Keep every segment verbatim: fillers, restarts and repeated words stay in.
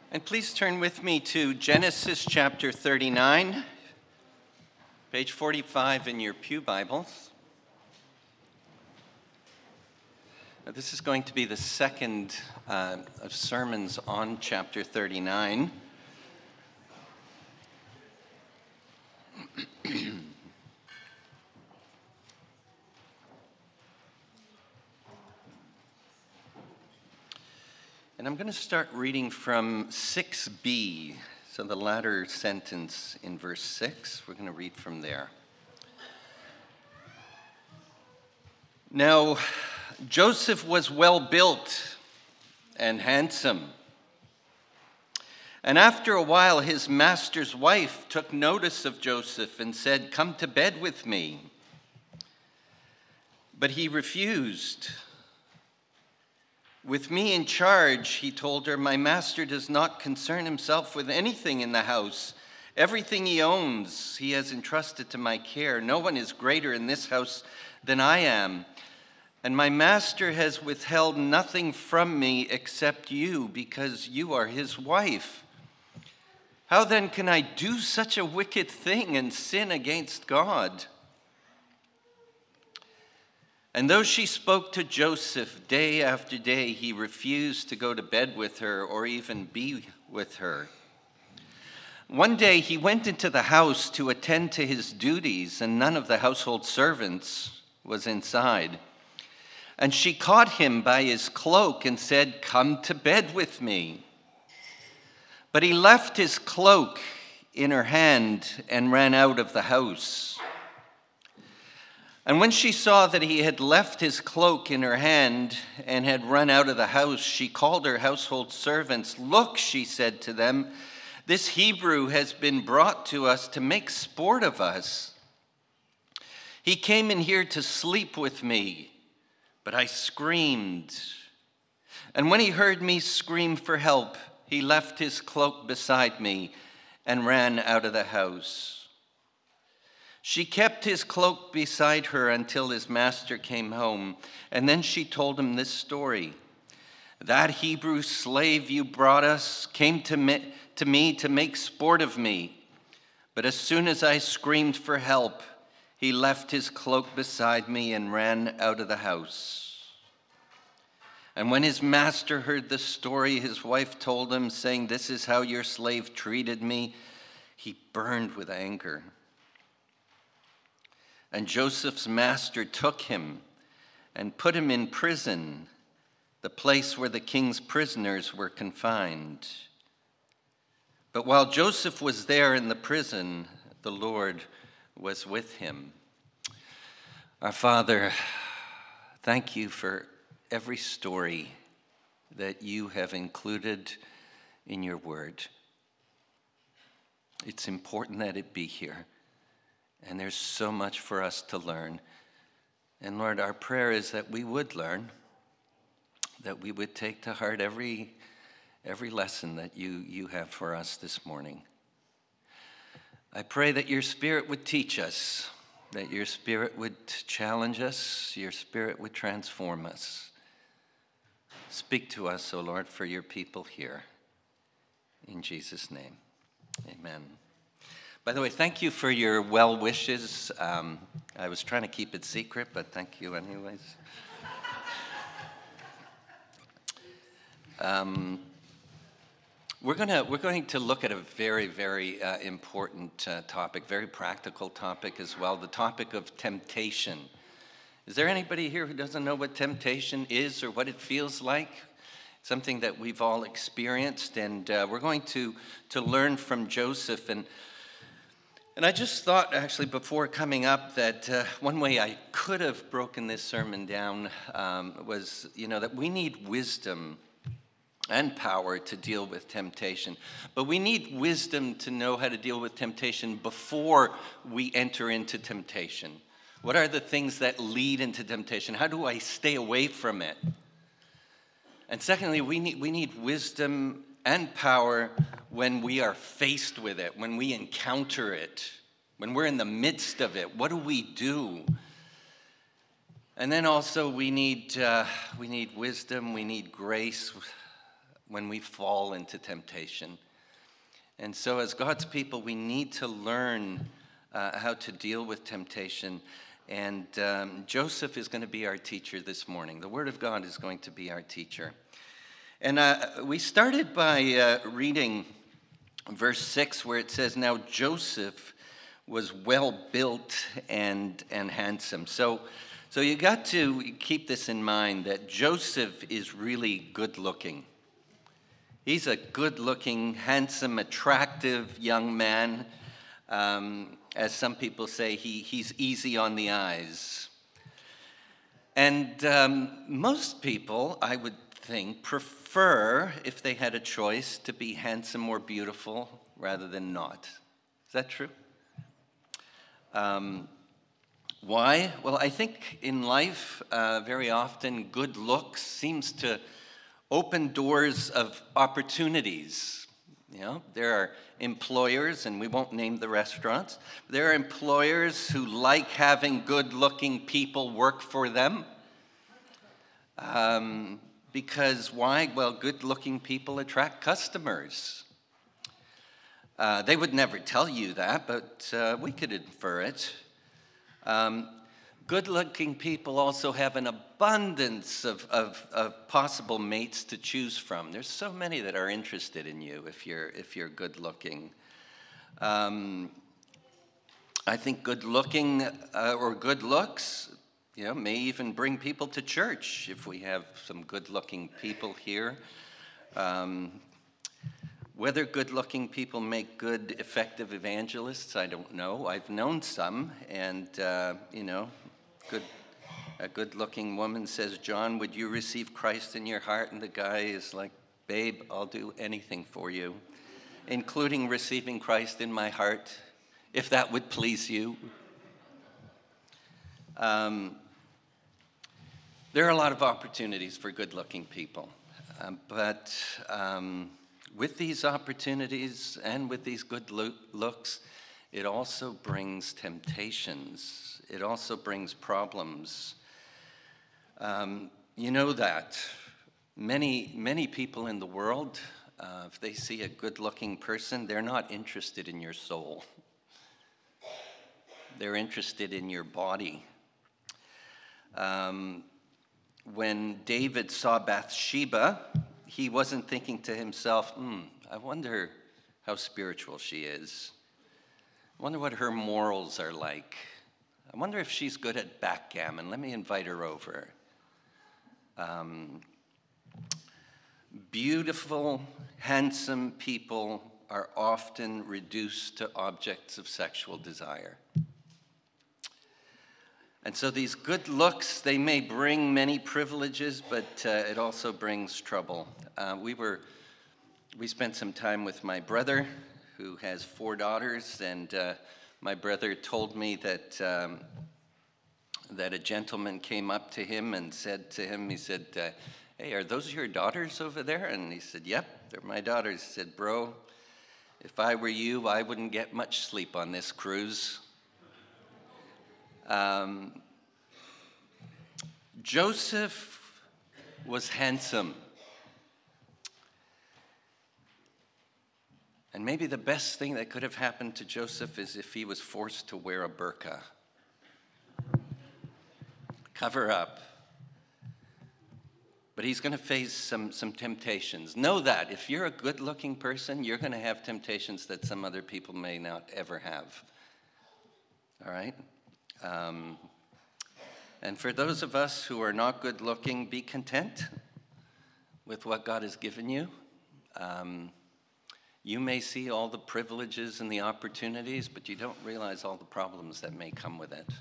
And please turn with me to Genesis chapter thirty-nine, page forty-five in your pew Bibles. Now, this is going to be the second uh, of sermons on chapter thirty-nine. And I'm going to start reading from six b, so the latter sentence in verse six. We're going to read from there. Now, Joseph was well built and handsome. And after a while, his master's wife took notice of Joseph and said, "Come to bed with me." But he refused. "With me in charge," he told her, "my master does not concern himself with anything in the house. Everything he owns, he has entrusted to my care. No one is greater in this house than I am. And my master has withheld nothing from me except you, because you are his wife. How then can I do such a wicked thing and sin against God?" And though she spoke to Joseph day after day, he refused to go to bed with her or even be with her. One day he went into the house to attend to his duties, and none of the household servants was inside. And she caught him by his cloak and said, "Come to bed with me." But he left his cloak in her hand and ran out of the house. And when she saw that he had left his cloak in her hand and had run out of the house, she called her household servants. "Look," she said to them, "this Hebrew has been brought to us to make sport of us. He came in here to sleep with me, but I screamed. And when he heard me scream for help, he left his cloak beside me and ran out of the house." She kept his cloak beside her until his master came home, and then she told him this story. "That Hebrew slave you brought us came to me, to me to make sport of me, but as soon as I screamed for help, he left his cloak beside me and ran out of the house." And when his master heard the story his wife told him, saying, "This is how your slave treated me," he burned with anger. And Joseph's master took him and put him in prison, the place where the king's prisoners were confined. But while Joseph was there in the prison, the Lord was with him. Our Father, thank you for every story that you have included in your word. It's important that it be here. And there's so much for us to learn. And Lord, our prayer is that we would learn, that we would take to heart every, every lesson that you, you have for us this morning. I pray that your Spirit would teach us, that your Spirit would challenge us, your Spirit would transform us. Speak to us, O Lord, for your people here. In Jesus' name, amen. By the way, thank you for your well wishes. Um, I was trying to keep it secret, but thank you anyways. Um, we're gonna we're going to look at a very very uh, important uh, topic, very practical topic as well. The topic of temptation. Is there anybody here who doesn't know what temptation is or what it feels like? Something that we've all experienced, and uh, we're going to to learn from Joseph. And. And I just thought, actually, before coming up, that uh, one way I could have broken this sermon down um, was, you know, that we need wisdom and power to deal with temptation. But we need wisdom to know how to deal with temptation before we enter into temptation. What are the things that lead into temptation? How do I stay away from it? And secondly, we need we need wisdom and power when we are faced with it, when we encounter it, when we're in the midst of it. What do we do? And then also we need uh, we need wisdom, we need grace when we fall into temptation. And so as God's people, we need to learn uh, how to deal with temptation. And um, Joseph is going to be our teacher this morning. The Word of God is going to be our teacher. And uh, we started by uh, reading verse six, where it says, "Now Joseph was well built and, and handsome." So, so you got to keep this in mind, that Joseph is really good looking. He's a good looking, handsome, attractive young man. Um, as some people say, he, he's easy on the eyes. And um, most people, I would think, prefer, if they had a choice, to be handsome or beautiful rather than not. Is that true? Um, why? Well, I think in life, uh, very often, good looks seems to open doors of opportunities. You know, there are employers, and we won't name the restaurants, there are employers who like having good-looking people work for them. Um, because why? Well, good-looking people attract customers. Uh, they would never tell you that, but uh, we could infer it. Um, good-looking people also have an abundance of, of, of possible mates to choose from. There's so many that are interested in you if you're if you're good-looking. Um, I think good-looking uh, or good looks, you know, may even bring people to church if we have some good-looking people here. Um, Whether good-looking people make good, effective evangelists, I don't know. I've known some, and, uh, you know, good, a good-looking woman says, "John, would you receive Christ in your heart?" And the guy is like, "Babe, I'll do anything for you, including receiving Christ in my heart, if that would please you." Um, there are a lot of opportunities for good-looking people, um, but... Um, With these opportunities and with these good looks, it also brings temptations. It also brings problems. Um, you know that. Many, many people in the world, uh, if they see a good-looking person, they're not interested in your soul. They're interested in your body. Um, when David saw Bathsheba, he wasn't thinking to himself, hmm, I wonder how spiritual she is. I wonder what her morals are like. I wonder if she's good at backgammon. Let me invite her over. Um, beautiful, handsome people are often reduced to objects of sexual desire. And so these good looks, they may bring many privileges, but uh, it also brings trouble. Uh, we were, we spent some time with my brother, who has four daughters, and uh, my brother told me that um, that a gentleman came up to him and said to him, he said, uh, "Hey, are those your daughters over there?" And he said, "Yep, they're my daughters." He said, "Bro, if I were you, I wouldn't get much sleep on this cruise." Um, Joseph was handsome. And maybe the best thing that could have happened to Joseph is if he was forced to wear a burqa. Cover up. But he's going to face some, some temptations. Know that if you're a good-looking person, you're going to have temptations that some other people may not ever have. All right? Um, and for those of us who are not good looking, be content with what God has given you. Um, you may see all the privileges and the opportunities, but you don't realize all the problems that may come with it.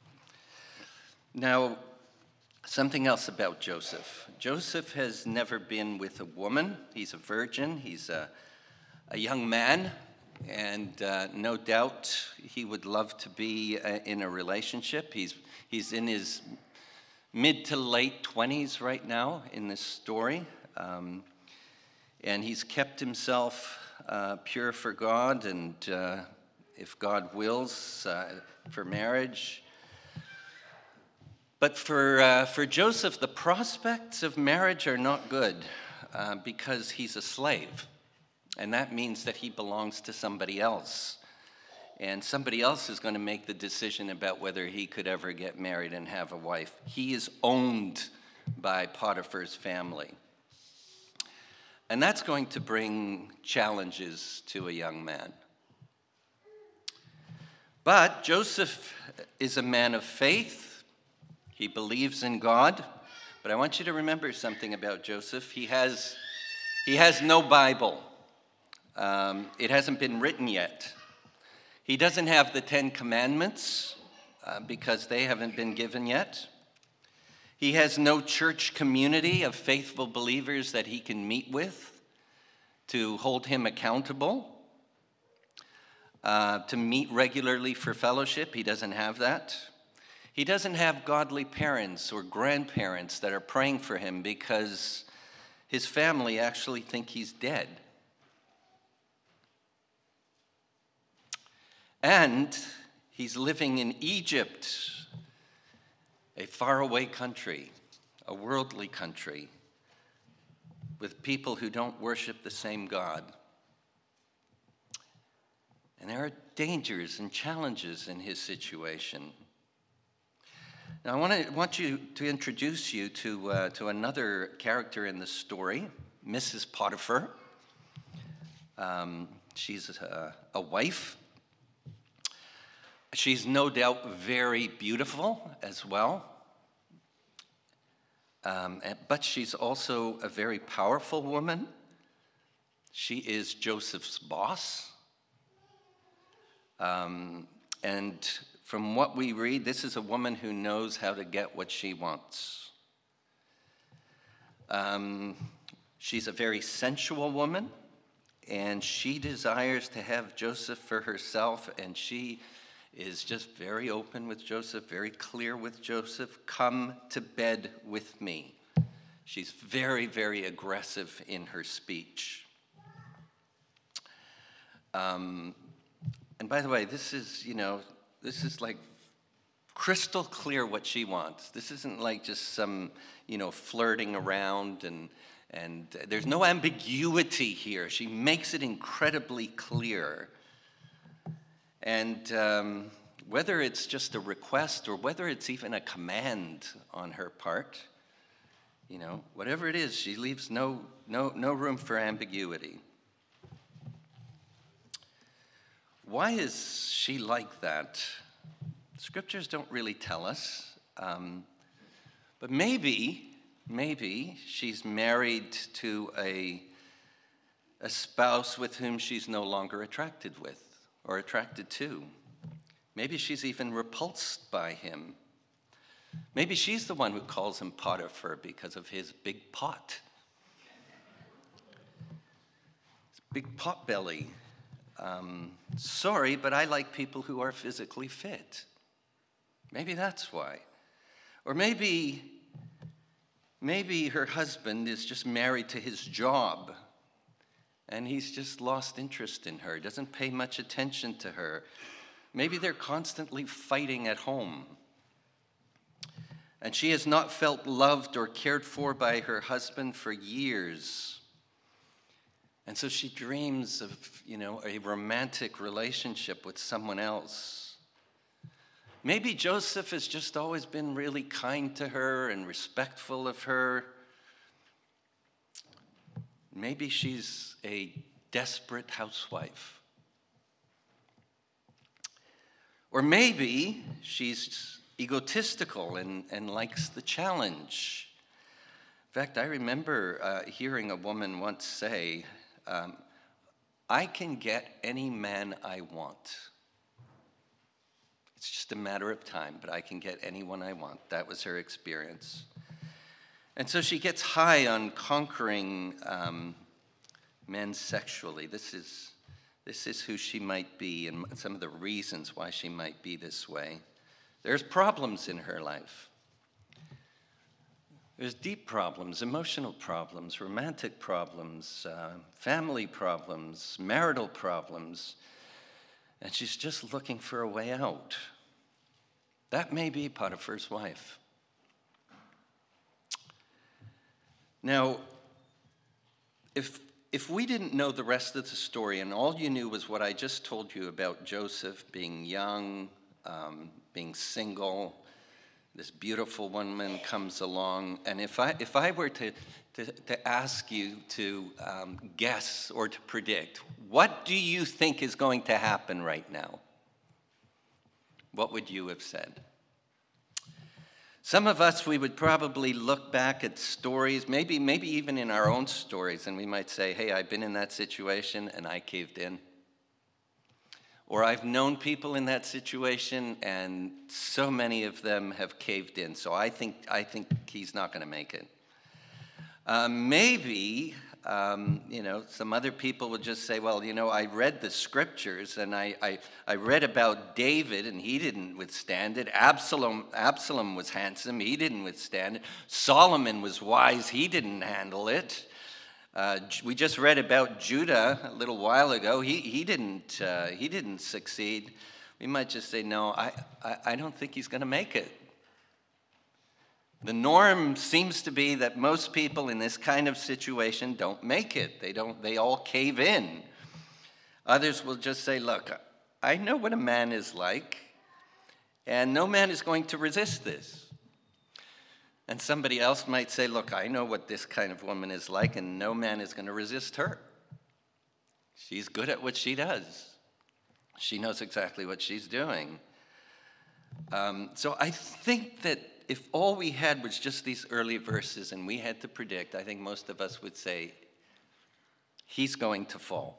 Now, something else about Joseph. Joseph has never been with a woman. He's a virgin. He's a, a young man. And uh, no doubt he would love to be uh, in a relationship. He's he's in his mid to late twenties right now in this story. Um, and he's kept himself uh, pure for God, and uh, if God wills, uh, for marriage. But for uh, for Joseph, the prospects of marriage are not good. uh, because he's a slave. And that means that he belongs to somebody else. And somebody else is going to make the decision about whether he could ever get married and have a wife. He is owned by Potiphar's family. And that's going to bring challenges to a young man. But Joseph is a man of faith. He believes in God. But I want you to remember something about Joseph. He has, he has no Bible. Um, it hasn't been written yet. He doesn't have the Ten Commandments uh, because they haven't been given yet. He has no church community of faithful believers that he can meet with to hold him accountable. Uh, to meet regularly for fellowship. He doesn't have that. He doesn't have godly parents or grandparents that are praying for him because his family actually think he's dead. And he's living in Egypt, a faraway country, a worldly country, with people who don't worship the same God. And there are dangers and challenges in his situation. Now, I want to want you to introduce you to uh, to another character in the story, Missus Potiphar. Um, she's a, a wife. She's no doubt very beautiful as well. Um, but she's also a very powerful woman. She is Joseph's boss. Um, and from what we read, this is a woman who knows how to get what she wants. Um, she's a very sensual woman, and she desires to have Joseph for herself, and she is just very open with Joseph, very clear with Joseph. Come to bed with me. She's very, very aggressive in her speech. Um, And by the way, this is, you know, this is like crystal clear what she wants. This isn't like just some, you know, flirting around and and there's no ambiguity here. She makes it incredibly clear. And um, whether it's just a request or whether it's even a command on her part, you know, whatever it is, she leaves no no no room for ambiguity. Why is she like that? Scriptures don't really tell us. Um, but maybe, maybe she's married to a, a spouse with whom she's no longer attracted with or attracted to. Maybe she's even repulsed by him. Maybe she's the one who calls him Potiphar because of his big pot. His big pot belly. Um, sorry, but I like people who are physically fit. Maybe that's why. Or maybe, maybe her husband is just married to his job, and he's just lost interest in her, doesn't pay much attention to her. Maybe they're constantly fighting at home. And she has not felt loved or cared for by her husband for years. And so she dreams of, you know, a romantic relationship with someone else. Maybe Joseph has just always been really kind to her and respectful of her. Maybe she's a desperate housewife. Or maybe she's egotistical and, and likes the challenge. In fact, I remember uh, hearing a woman once say, Um, I can get any man I want. It's just a matter of time, but I can get anyone I want. That was her experience. And so she gets high on conquering um, men sexually. This is, this is who she might be and some of the reasons why she might be this way. There's problems in her life. There's deep problems, emotional problems, romantic problems, uh, family problems, marital problems, and she's just looking for a way out. That may be Potiphar's wife. Now, If, if we didn't know the rest of the story and all you knew was what I just told you about Joseph being young, um, being single, this beautiful woman comes along, and if I, if I were to, to, to ask you to um, guess or to predict, what do you think is going to happen right now? What would you have said? Some of us, we would probably look back at stories, maybe, maybe even in our own stories, and we might say, hey, I've been in that situation and I caved in. Or I've known people in that situation and so many of them have caved in, so I think, I think he's not going to make it. Uh, maybe, um, you know, some other people would just say, well, you know, I read the scriptures and I, I, I read about David and he didn't withstand it. Absalom, Absalom was handsome, he didn't withstand it. Solomon was wise, he didn't handle it. Uh, we just read about Judah a little while ago. He, he, didn't, uh, he didn't succeed. We might just say, no, I, I, I don't think he's going to make it. The norm seems to be that most people in this kind of situation don't make it. They don't. They all cave in. Others will just say, look, I know what a man is like, and no man is going to resist this. And somebody else might say, look, I know what this kind of woman is like, and no man is going to resist her. She's good at what she does. She knows exactly what she's doing. Um, so I think that if all we had was just these early verses and we had to predict, I think most of us would say, he's going to fall.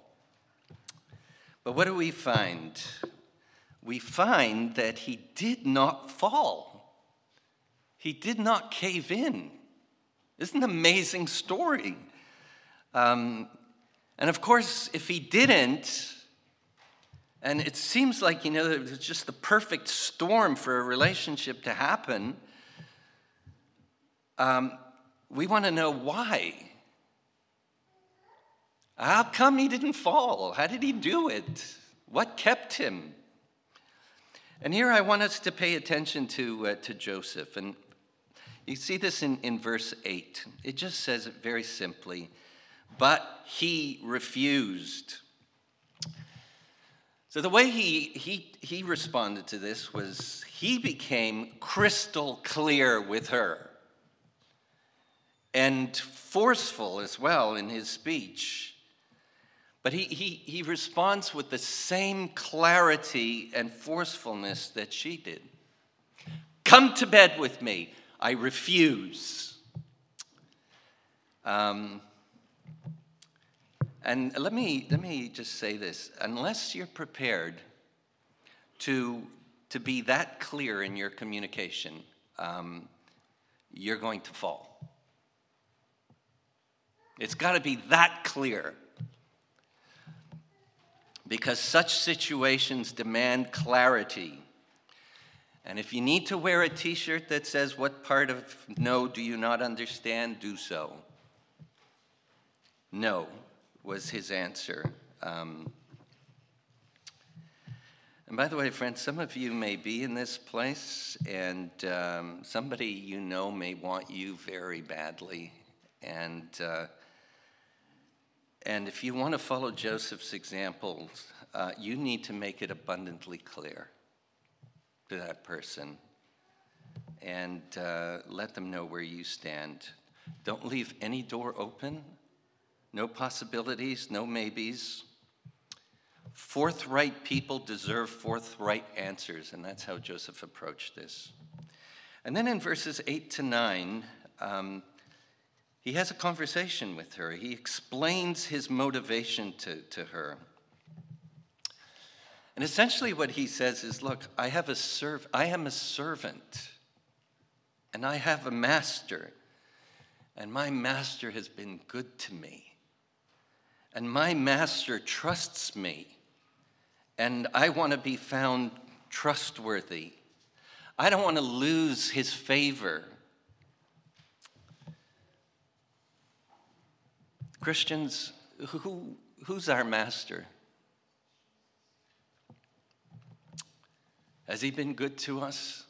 But what do we find? We find that he did not fall. He did not cave in. Isn't an amazing story? Um, and of course, if he didn't, and it seems like, you know, it was just the perfect storm for a relationship to happen, um, we want to know why. How come he didn't fall? How did he do it? What kept him? And here I want us to pay attention to, uh, to Joseph. And you see this in, in verse eight. It just says it very simply, but he refused. So the way he, he, he responded to this was he became crystal clear with her and forceful as well in his speech. But he, he, he responds with the same clarity and forcefulness that she did. Come to bed with me. I refuse. Um, and let me, let me just say this. Unless you're prepared to, to be that clear in your communication, um, you're going to fall. It's got to be that clear. Because such situations demand clarity. And if you need to wear a t-shirt that says, what part of no do you not understand, do so. No was his answer. Um, and by the way, friends, some of you may be in this place, and um, somebody you know may want you very badly. And uh, And if you want to follow Joseph's examples, uh, you need to make it abundantly clear to that person and uh, let them know where you stand. Don't leave any door open, no possibilities, no maybes. Forthright people deserve forthright answers, and that's how Joseph approached this. And then in verses eight to nine, um, he has a conversation with her. He explains his motivation to, to her. And essentially what he says is, look, I have a serv- I am a servant, and I have a master, and my master has been good to me. And my master trusts me, and I want to be found trustworthy. I don't want to lose his favor. Christians, who, who's our master? Has he been good to us?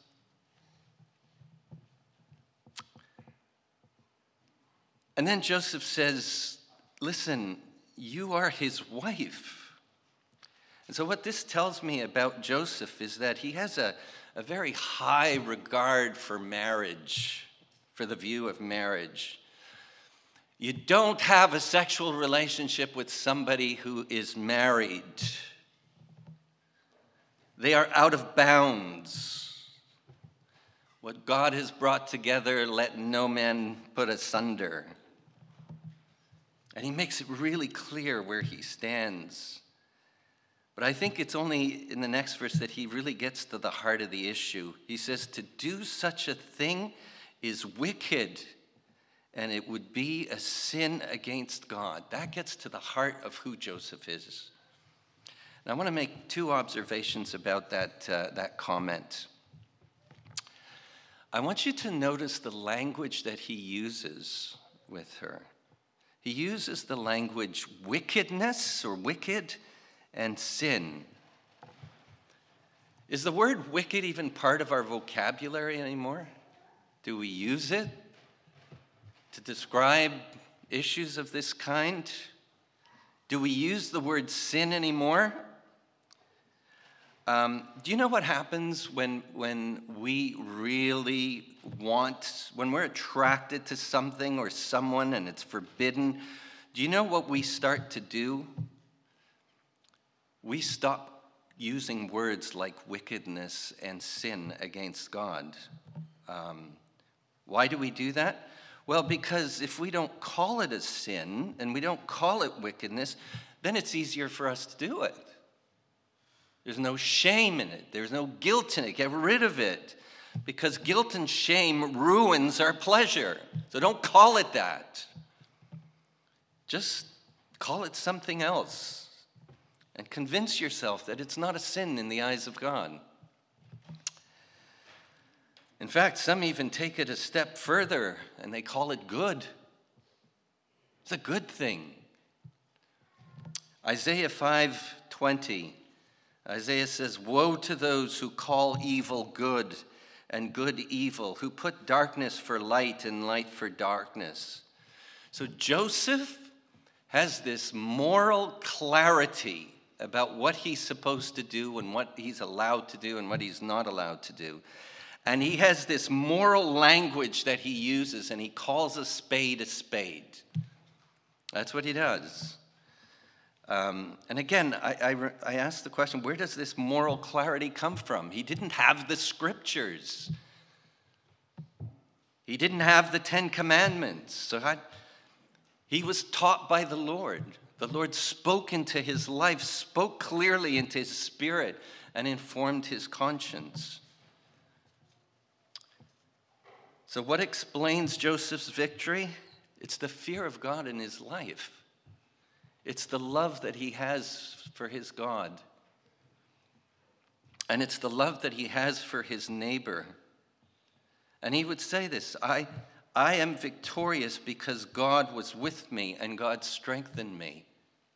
And then Joseph says, listen, you are his wife. And so what this tells me about Joseph is that he has a, a very high regard for marriage, for the view of marriage. You don't have a sexual relationship with somebody who is married. They are out of bounds. What God has brought together, let no man put asunder. And he makes it really clear where he stands. But I think it's only in the next verse that he really gets to the heart of the issue. He says, to do such a thing is wicked, and it would be a sin against God. That gets to the heart of who Joseph is. And I want to make two observations about that, uh, that comment. I want you to notice the language that he uses with her. He uses the language wickedness or wicked and sin. Is the word wicked even part of our vocabulary anymore? Do we use it to describe issues of this kind? Do we use the word sin anymore? Um, do you know what happens when, when we really want, when we're attracted to something or someone and it's forbidden? Do you know what we start to do? We stop using words like wickedness and sin against God. Um, why do we do that? Well, because if we don't call it a sin and we don't call it wickedness, then it's easier for us to do it. There's no shame in it. There's no guilt in it. Get rid of it. Because guilt and shame ruins our pleasure. So don't call it that. Just call it something else. And convince yourself that it's not a sin in the eyes of God. In fact, some even take it a step further and they call it good. It's a good thing. Isaiah five twenty. Isaiah says, woe to those who call evil good and good evil, who put darkness for light and light for darkness. So Joseph has this moral clarity about what he's supposed to do and what he's allowed to do and what he's not allowed to do. And he has this moral language that he uses, and he calls a spade a spade. That's what he does. Um, and again, I, I, I asked the question, where does this moral clarity come from? He didn't have the scriptures. He didn't have the Ten Commandments. So I, he was taught by the Lord. The Lord spoke into his life, spoke clearly into his spirit, and informed his conscience. So what explains Joseph's victory? It's the fear of God in his life. It's the love that he has for his God. And it's the love that he has for his neighbor. And he would say this, I, I am victorious because God was with me and God strengthened me.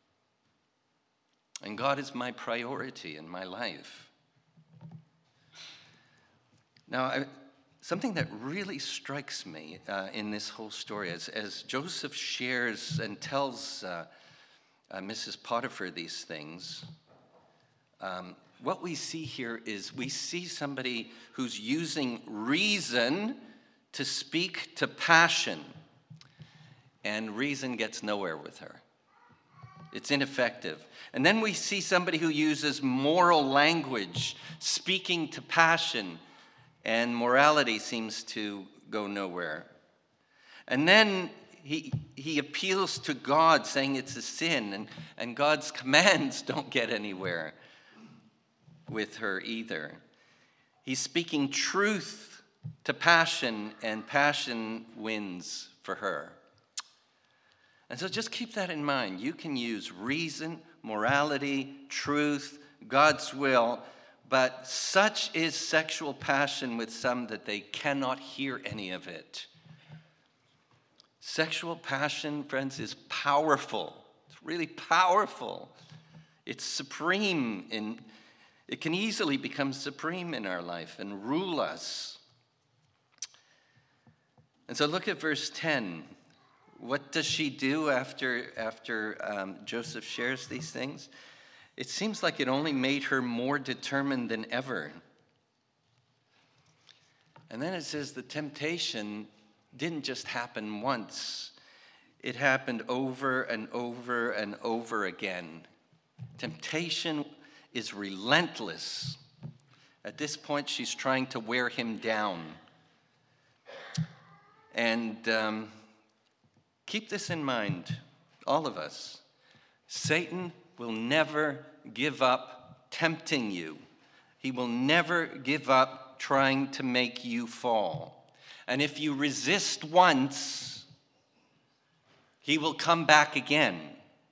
And God is my priority in my life. Now, I, something that really strikes me uh, in this whole story, as, as Joseph shares and tells uh, uh, Missus Potiphar these things, um, what we see here is we see somebody who's using reason to speak to passion, and reason gets nowhere with her. It's ineffective. And then we see somebody who uses moral language, speaking to passion, and morality seems to go nowhere. And then he, he appeals to God, saying it's a sin, and, and God's commands don't get anywhere with her either. He's speaking truth to passion, and passion wins for her. And so just keep that in mind. You can use reason, morality, truth, God's will, but such is sexual passion with some that they cannot hear any of it. Sexual passion, friends, is powerful. It's really powerful. It's supreme. In, it can easily become supreme in our life and rule us. And so look at verse ten. what does she do after, after um, Joseph shares these things? It seems like it only made her more determined than ever. And then it says the temptation didn't just happen once. It happened over and over and over again. Temptation is relentless. At this point, she's trying to wear him down. And um, keep this in mind, all of us. Satan will never give up tempting you. He will never give up trying to make you fall. And if you resist once, he will come back again.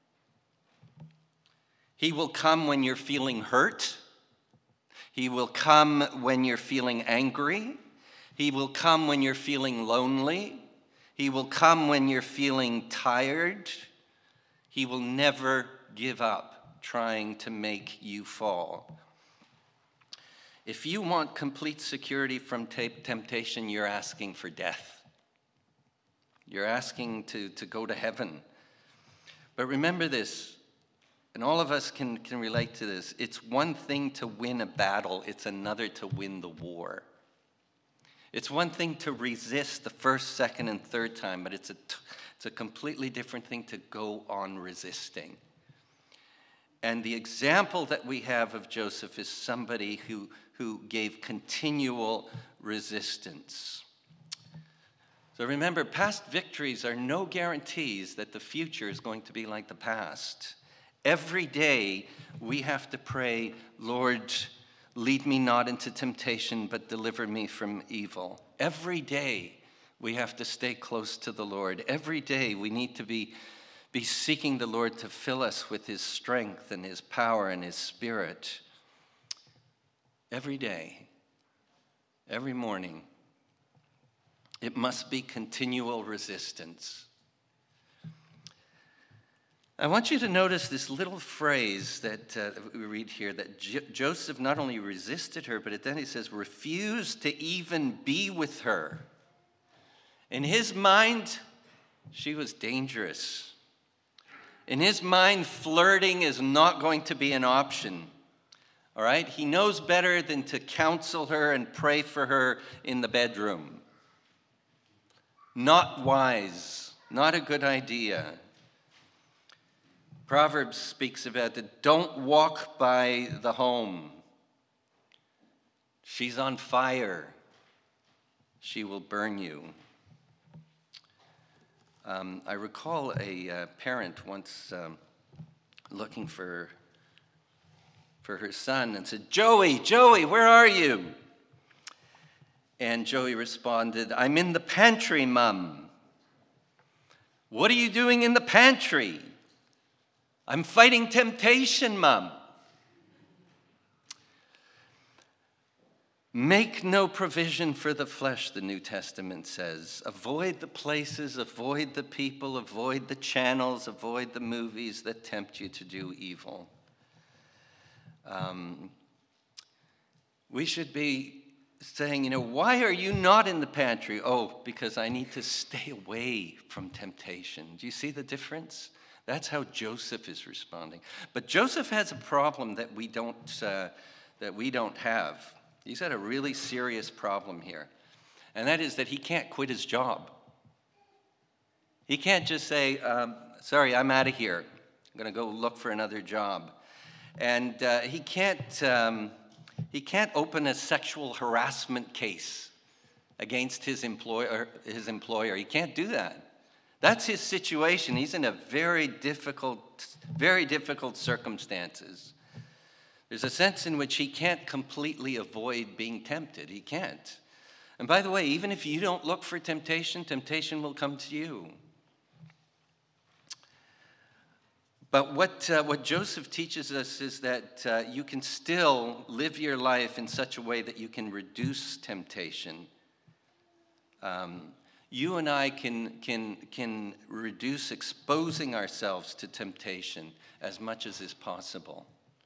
He will come when you're feeling hurt. He will come when you're feeling angry. He will come when you're feeling lonely. He will come when you're feeling tired. He will never give up trying to make you fall. If you want complete security from temptation, you're asking for death. You're asking to, to go to heaven. But remember this, and all of us can, can relate to this. It's one thing to win a battle. It's another to win the war. It's one thing to resist the first, second, and third time, but it's a, it's a completely different thing to go on resisting. And the example that we have of Joseph is somebody who, who gave continual resistance. So remember, past victories are no guarantees that the future is going to be like the past. Every day we have to pray, Lord, lead me not into temptation, but deliver me from evil. Every day we have to stay close to the Lord. Every day we need to be, be seeking the Lord to fill us with his strength and his power and his spirit. Every day, every morning, it must be continual resistance. I want you to notice this little phrase that uh, we read here, that J- Joseph not only resisted her, but then he says, refused to even be with her. In his mind, she was dangerous. In his mind, flirting is not going to be an option. All right? He knows better than to counsel her and pray for her in the bedroom. Not wise, not a good idea. Proverbs speaks about it. Don't walk by the home. She's on fire. She will burn you. Um, I recall a uh, parent once um, looking for, for her son and said, Joey, Joey, where are you? And Joey responded, I'm in the pantry, Mum. What are you doing in the pantry? I'm fighting temptation, Mum. Make no provision for the flesh, the New Testament says. Avoid the places, avoid the people, avoid the channels, avoid the movies that tempt you to do evil. Um, we should be saying, you know, why are you not in the pantry? Oh, because I need to stay away from temptation. Do you see the difference? That's how Joseph is responding. But Joseph has a problem that we don't uh, that we don't have. He's got a really serious problem here. And that is that he can't quit his job. He can't just say, um, sorry, I'm out of here. I'm going to go look for another job. And uh, he can't um, he can't open a sexual harassment case against his employer. His employer. He can't do that. That's his situation. He's in a very difficult, very difficult circumstances. There's a sense in which he can't completely avoid being tempted. He can't. And by the way, even if you don't look for temptation, temptation will come to you. But what, uh, what Joseph teaches us is that uh, you can still live your life in such a way that you can reduce temptation. Um, You and I can, can, can reduce exposing ourselves to temptation as much as is possible.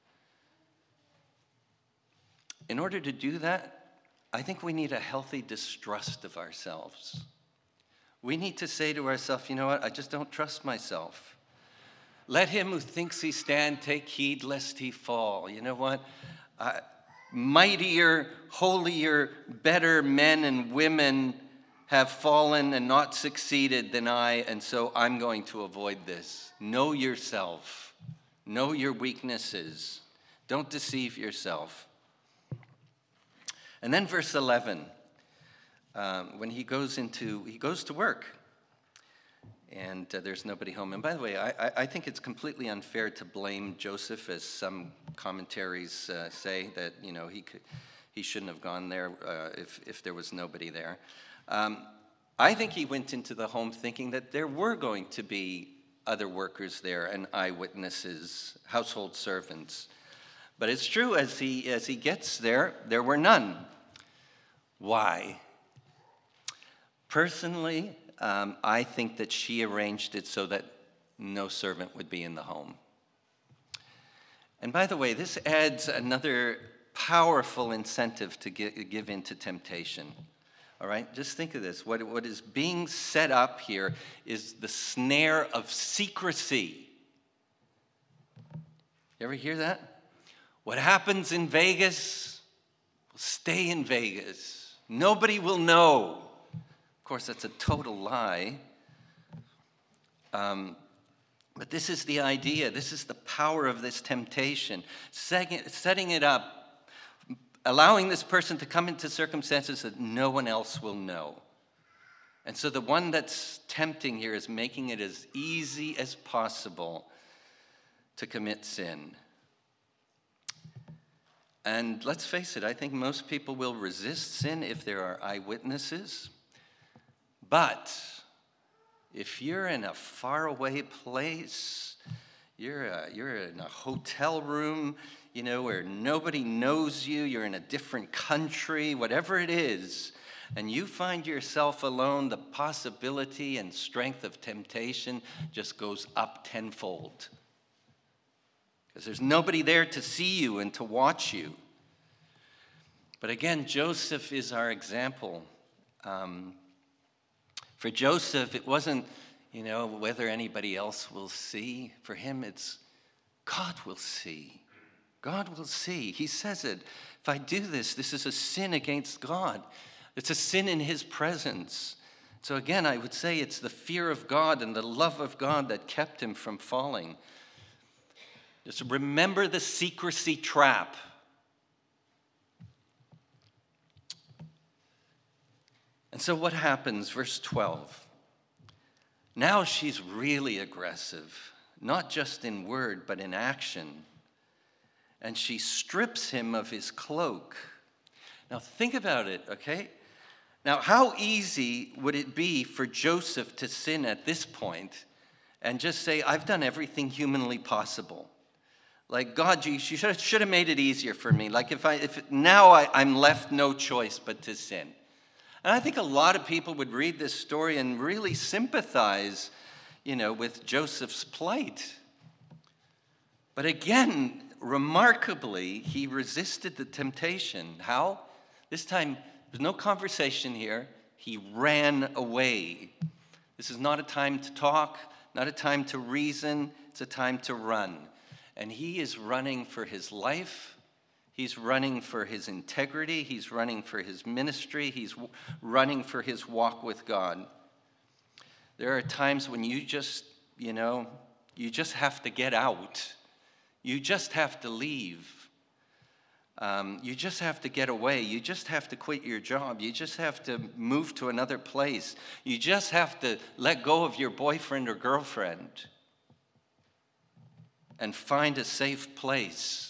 In order to do that, I think we need a healthy distrust of ourselves. We need to say to ourselves, you know what, I just don't trust myself. Let him who thinks he stand take heed lest he fall. You know what? Uh, mightier, holier, better men and women have fallen and not succeeded than I, and so I'm going to avoid this. Know yourself. Know your weaknesses. Don't deceive yourself. And then verse eleven, um, when he goes into, he goes to work, and uh, there's nobody home. And by the way, I, I think it's completely unfair to blame Joseph, as some commentaries uh, say, that, you know, he could, he shouldn't have gone there uh, if, if there was nobody there. Um, I think he went into the home thinking that there were going to be other workers there and eyewitnesses, household servants. But it's true, as he, as he gets there, there were none. Why? Personally, um, I think that she arranged it so that no servant would be in the home. And by the way, this adds another powerful incentive to give, give in to temptation. All right, just think of this. What, what is being set up here is the snare of secrecy. You ever hear that? What happens in Vegas will stay in Vegas. Nobody will know. Of course, that's a total lie. Um, but this is the idea. This is the power of this temptation. Setting, setting it up, allowing this person to come into circumstances that no one else will know. And so the one that's tempting here is making it as easy as possible to commit sin. And let's face it, I think most people will resist sin if there are eyewitnesses. But if you're in a faraway place, you're, a, you're in a hotel room, you know, where nobody knows you, you're in a different country, whatever it is, and you find yourself alone, the possibility and strength of temptation just goes up tenfold. Because there's nobody there to see you and to watch you. But again, Joseph is our example. Um, for Joseph, it wasn't, you know, whether anybody else will see. For him, it's God will see. God will see. He says it. If I do this, this is a sin against God. It's a sin in his presence. So again, I would say it's the fear of God and the love of God that kept him from falling. Just remember the secrecy trap. And so what happens? Verse twelve. Now she's really aggressive, not just in word, but in action. And she strips him of his cloak. Now think about it, okay? Now how easy would it be for Joseph to sin at this point and just say, I've done everything humanly possible. Like, God, you should, should have made it easier for me. Like, if I, if now I, I'm left no choice but to sin. And I think a lot of people would read this story and really sympathize, you know, with Joseph's plight. But again, remarkably, he resisted the temptation. How? This time, there's no conversation here. He ran away. This is not a time to talk, not a time to reason. It's a time to run. And he is running for his life. He's running for his integrity. He's running for his ministry. He's w- running for his walk with God. There are times when you just, you know, you just have to get out. You just have to leave. Um, you just have to get away. You just have to quit your job. You just have to move to another place. You just have to let go of your boyfriend or girlfriend and find a safe place.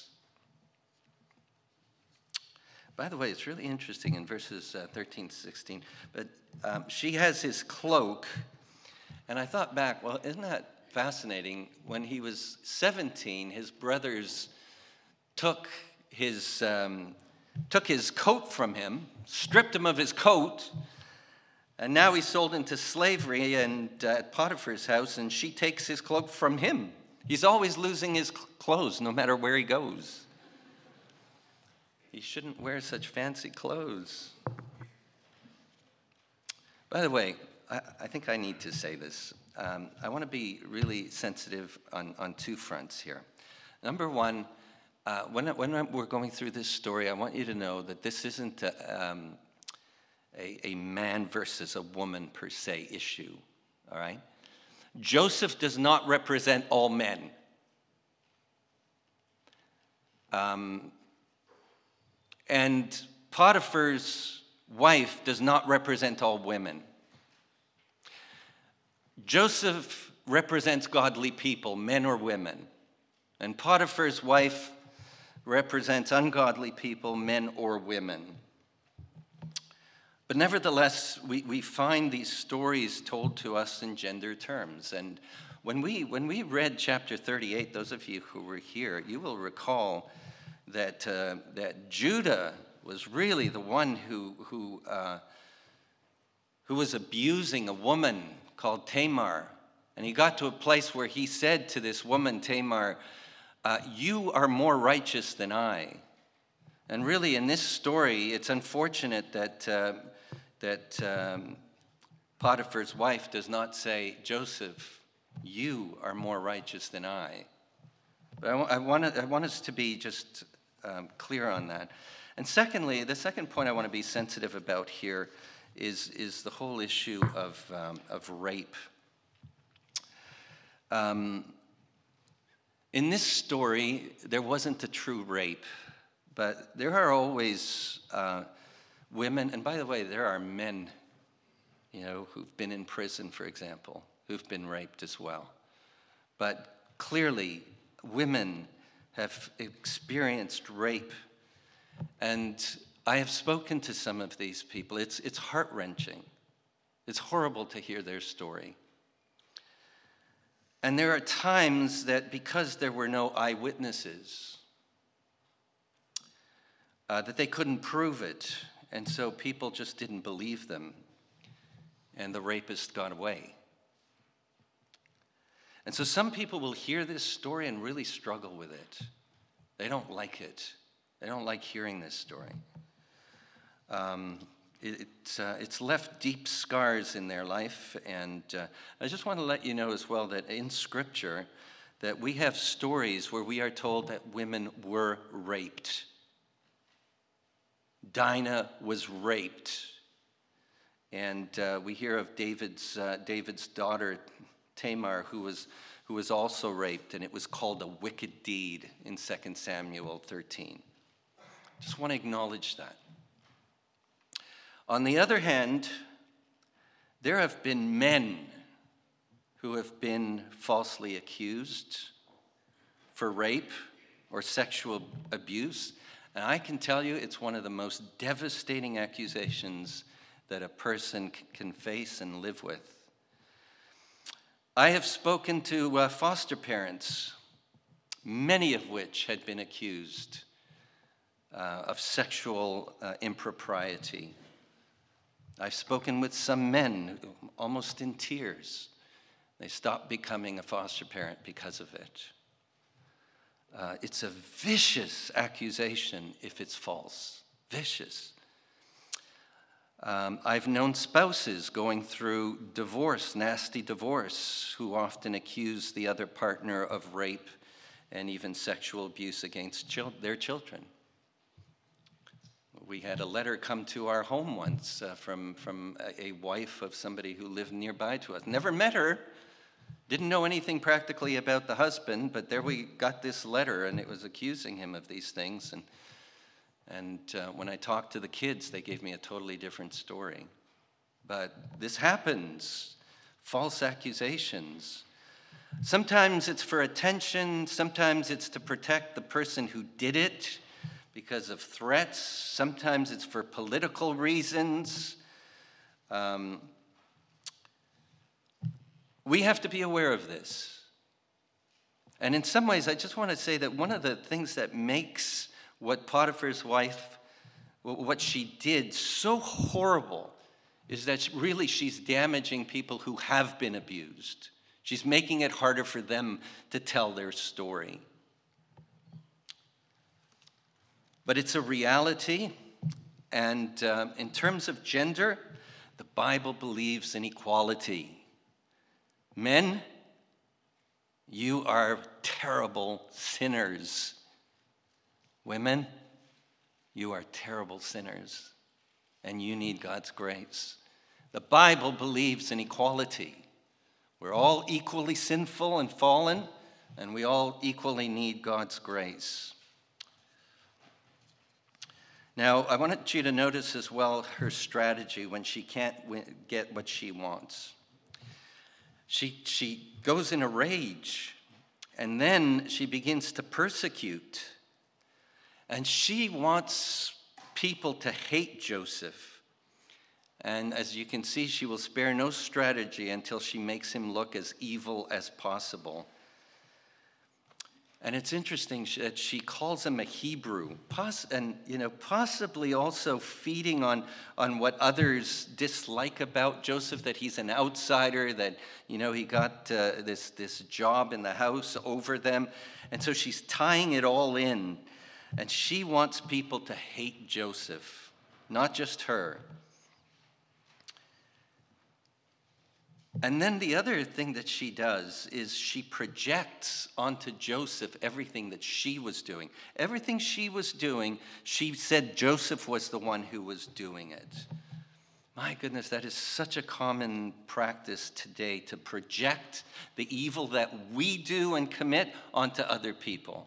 By the way, it's really interesting in verses uh, thirteen, sixteen, but um, she has his cloak, and I thought back, well, isn't that fascinating? When he was seventeen, his brothers took his, um, took his coat from him, stripped him of his coat, and now he's sold into slavery and uh, at Potiphar's house, and she takes his cloak from him. He's always losing his clothes no matter where he goes. He shouldn't wear such fancy clothes. By the way, I, I think I need to say this. Um, I want to be really sensitive on, on two fronts here. Number one, uh, when, when we're going through this story, I want you to know that this isn't a, um, a, a man versus a woman per se issue, all right? Joseph does not represent all men. Um, and Potiphar's wife does not represent all women. Joseph represents godly people, men or women. And Potiphar's wife represents ungodly people, men or women. But nevertheless, we, we find these stories told to us in gender terms. And when we, when we read chapter thirty-eight, those of you who were here, you will recall that, uh, that Judah was really the one who, who, uh, who was abusing a woman called Tamar. And he got to a place where he said to this woman, Tamar, uh, you are more righteous than I. And really, in this story, it's unfortunate that, uh, that um, Potiphar's wife does not say, Joseph, you are more righteous than I. But I, I, want, I want us to be just um, clear on that. And secondly, the second point I want to be sensitive about here is, is the whole issue of, um, of rape. Um, in this story, there wasn't a true rape, but there are always uh, women, and by the way, there are men, you know, who've been in prison, for example, who've been raped as well. But clearly, women have experienced rape, and I have spoken to some of these people. It's, it's heart-wrenching. It's horrible to hear their story. And there are times that because there were no eyewitnesses, uh, that they couldn't prove it, and so people just didn't believe them, and the rapist got away. And so some people will hear this story and really struggle with it. They don't like it. They don't like hearing this story. Um, it, it, uh, it's left deep scars in their life, and uh, I just want to let you know as well that in Scripture that we have stories where we are told that women were raped. Dinah was raped, and uh, we hear of David's uh, David's daughter Tamar, who was who was also raped, and it was called a wicked deed in Second Samuel thirteen. Just want to acknowledge that. On the other hand, there have been men who have been falsely accused for rape or sexual abuse, and I can tell you it's one of the most devastating accusations that a person can face and live with. I have spoken to uh, foster parents, many of which had been accused uh, of sexual uh, impropriety. I've spoken with some men, almost in tears. They stopped becoming a foster parent because of it. Uh, it's a vicious accusation if it's false. Vicious. Um, I've known spouses going through divorce, nasty divorce, who often accuse the other partner of rape and even sexual abuse against chil- their children. We had a letter come to our home once uh, from, from a, a wife of somebody who lived nearby to us. Never met her, didn't know anything practically about the husband, but there we got this letter, and it was accusing him of these things. And And uh, when I talked to the kids, they gave me a totally different story. But this happens, false accusations. Sometimes it's for attention. Sometimes it's to protect the person who did it because of threats. Sometimes it's for political reasons. Um, we have to be aware of this. And in some ways, I just want to say that one of the things that makes what Potiphar's wife, what she did so horrible, is that really she's damaging people who have been abused. She's making it harder for them to tell their story. But it's a reality, and uh, in terms of gender, The Bible believes in equality. Men, you are terrible sinners. Women, you are terrible sinners, and you need God's grace. The Bible believes in equality. We're all equally sinful and fallen, and we all equally need God's grace. Now, I want you to notice as well her strategy when she can't win, get what she wants. She, she goes in a rage, and then she begins to persecute. And she wants people to hate Joseph. And as you can see, she will spare no strategy until she makes him look as evil as possible. And it's interesting that she calls him a Hebrew, poss- and you know, possibly also feeding on, on what others dislike about Joseph, that he's an outsider, that you know he got uh, this, this job in the house over them. And so she's tying it all in. And she wants people to hate Joseph, not just her. And then the other thing that she does is she projects onto Joseph everything that she was doing. Everything she was doing, she said Joseph was the one who was doing it. My goodness, that is such a common practice today, to project the evil that we do and commit onto other people.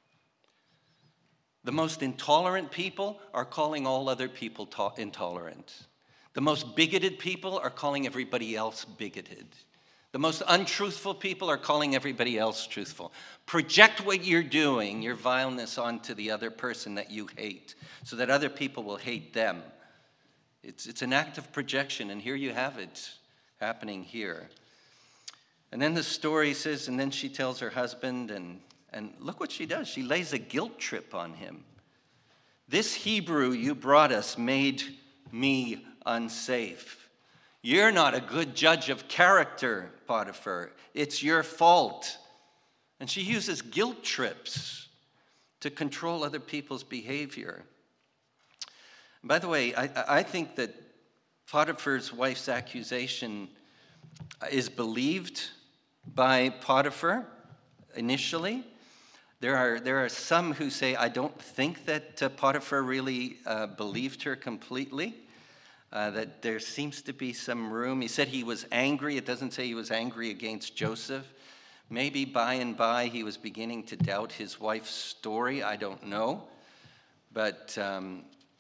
The most intolerant people are calling all other people to- intolerant. The most bigoted people are calling everybody else bigoted. The most untruthful people are calling everybody else truthful. Project what you're doing, your vileness, onto the other person that you hate, so that other people will hate them. It's, it's an act of projection, and here you have it happening here. And then the story says, and then she tells her husband, and And look what she does. She lays a guilt trip on him. This Hebrew you brought us made me unsafe. You're not a good judge of character, Potiphar. It's your fault. And she uses guilt trips to control other people's behavior. By the way, I, I think that Potiphar's wife's accusation is believed by Potiphar initially. There are, there are some who say, I don't think that uh, Potiphar really uh, believed her completely, uh, that there seems to be some room. He said he was angry. It doesn't say he was angry against Joseph. Maybe by and by he was beginning to doubt his wife's story. I don't know. But, um,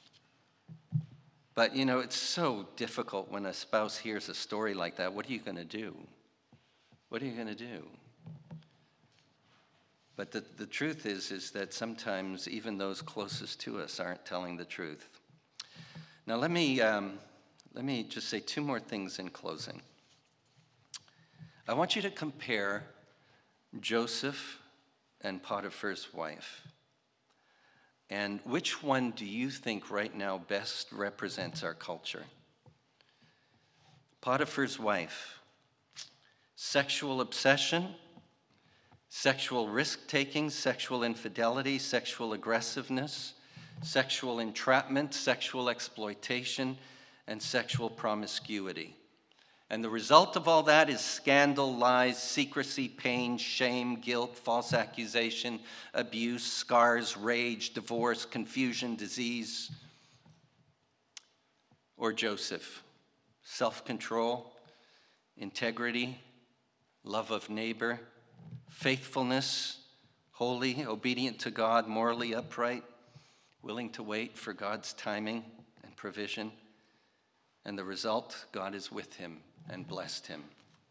but you know, it's so difficult when a spouse hears a story like that. What are you going to do? What are you going to do? But the, the truth is, is that sometimes even those closest to us aren't telling the truth. Now let me, um, let me just say two more things in closing. I want you to compare Joseph and Potiphar's wife. And which one do you think right now best represents our culture? Potiphar's wife, sexual obsession, sexual risk-taking, sexual infidelity, sexual aggressiveness, sexual entrapment, sexual exploitation, and sexual promiscuity. And the result of all that is scandal, lies, secrecy, pain, shame, guilt, false accusation, abuse, scars, rage, divorce, confusion, disease. Or Joseph, self-control, integrity, love of neighbor, faithfulness, holy, obedient to God, morally upright, willing to wait for God's timing and provision. And the result, God is with him and blessed him.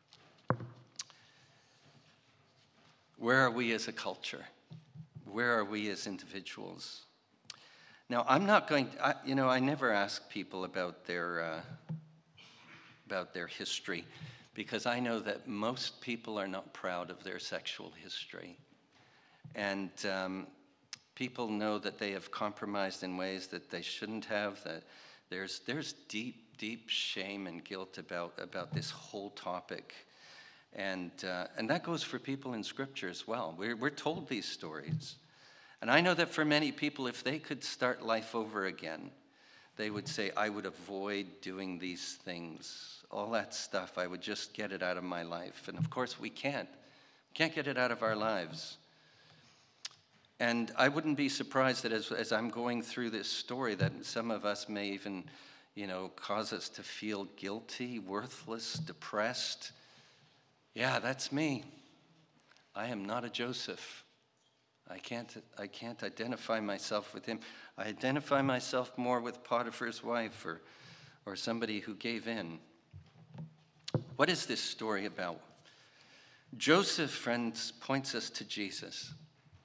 Where are we as a culture? Where are we as individuals? Now, I'm not going to, I, you know, I never ask people about their, uh, about their history, because I know that most people are not proud of their sexual history. And um, people know that they have compromised in ways that they shouldn't have, that there's, there's deep, deep shame and guilt about, about this whole topic. And, uh, and that goes for people in Scripture as well. We're, we're told these stories. And I know that for many people, if they could start life over again, they would say, I would avoid doing these things. All that stuff, I would just get it out of my life. And of course, we can't. We can't get it out of our lives. And I wouldn't be surprised that as, as I'm going through this story, that some of us may even, you know, cause us to feel guilty, worthless, depressed. Yeah, that's me. I am not a Joseph. I can't, I can't identify myself with him. I identify myself more with Potiphar's wife or, or somebody who gave in. What is this story about? Joseph, friends, points us to Jesus.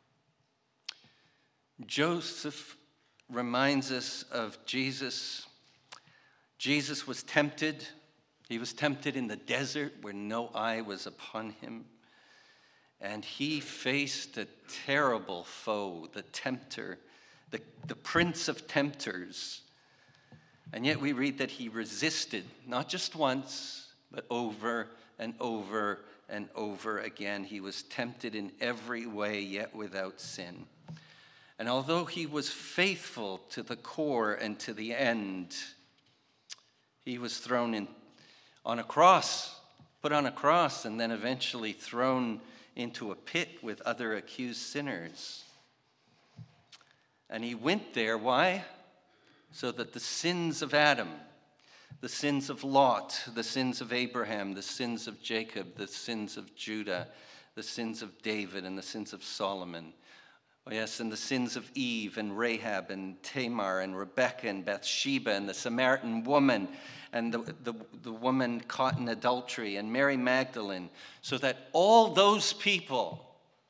Joseph reminds us of Jesus. Jesus was tempted. He was tempted in the desert where no eye was upon him. And he faced a terrible foe, the tempter, the, the prince of tempters. And yet we read that he resisted, not just once, but over and over and over again. He was tempted in every way, yet without sin. And although he was faithful to the core and to the end, he was thrown in on a cross, put on a cross, and then eventually thrown into a pit with other accused sinners. And he went there, why? So that the sins of Adam, the sins of Lot, the sins of Abraham, the sins of Jacob, the sins of Judah, the sins of David, and the sins of Solomon. Oh yes, and the sins of Eve and Rahab and Tamar and Rebekah and Bathsheba and the Samaritan woman and the, the, the woman caught in adultery and Mary Magdalene, so that all those people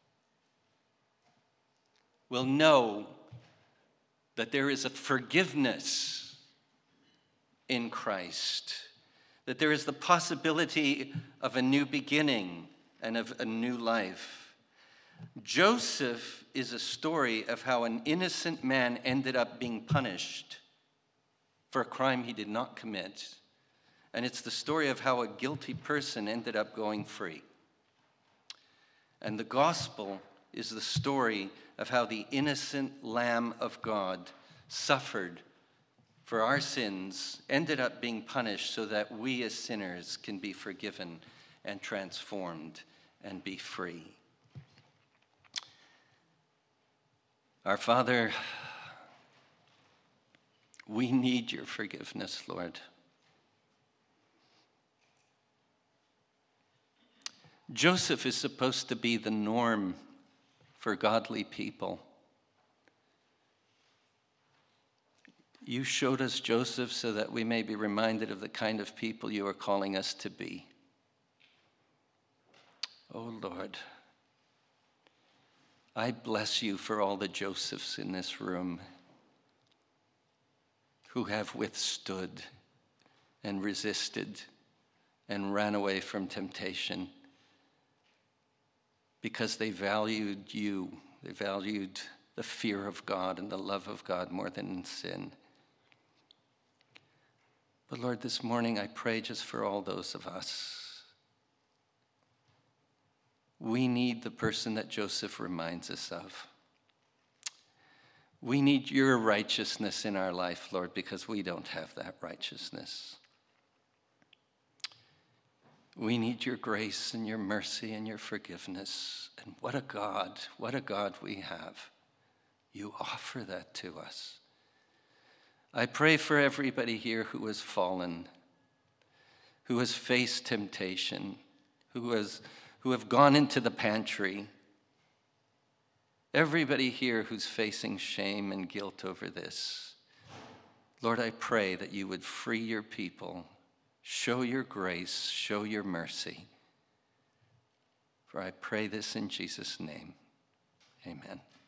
will know that there is a forgiveness in Christ, that there is the possibility of a new beginning and of a new life. Joseph is a story of how an innocent man ended up being punished for a crime he did not commit. And it's the story of how a guilty person ended up going free. And the gospel is the story of how the innocent Lamb of God suffered for our sins, ended up being punished so that we as sinners can be forgiven and transformed and be free. Our Father, we need your forgiveness, Lord. Joseph is supposed to be the norm for godly people. You showed us Joseph so that we may be reminded of the kind of people you are calling us to be. Oh, Lord, I bless you for all the Josephs in this room who have withstood and resisted and ran away from temptation because they valued you. They valued the fear of God and the love of God more than sin. But Lord, this morning I pray just for all those of us. We need the person that Joseph reminds us of. We need your righteousness in our life, Lord, because we don't have that righteousness. We need your grace and your mercy and your forgiveness. And what a God, what a God we have. You offer that to us. I pray for everybody here who has fallen, who has faced temptation, who has who have gone into the pantry. Everybody here who's facing shame and guilt over this. Lord, I pray that you would free your people, show your grace, show your mercy. For I pray this in Jesus' name. Amen.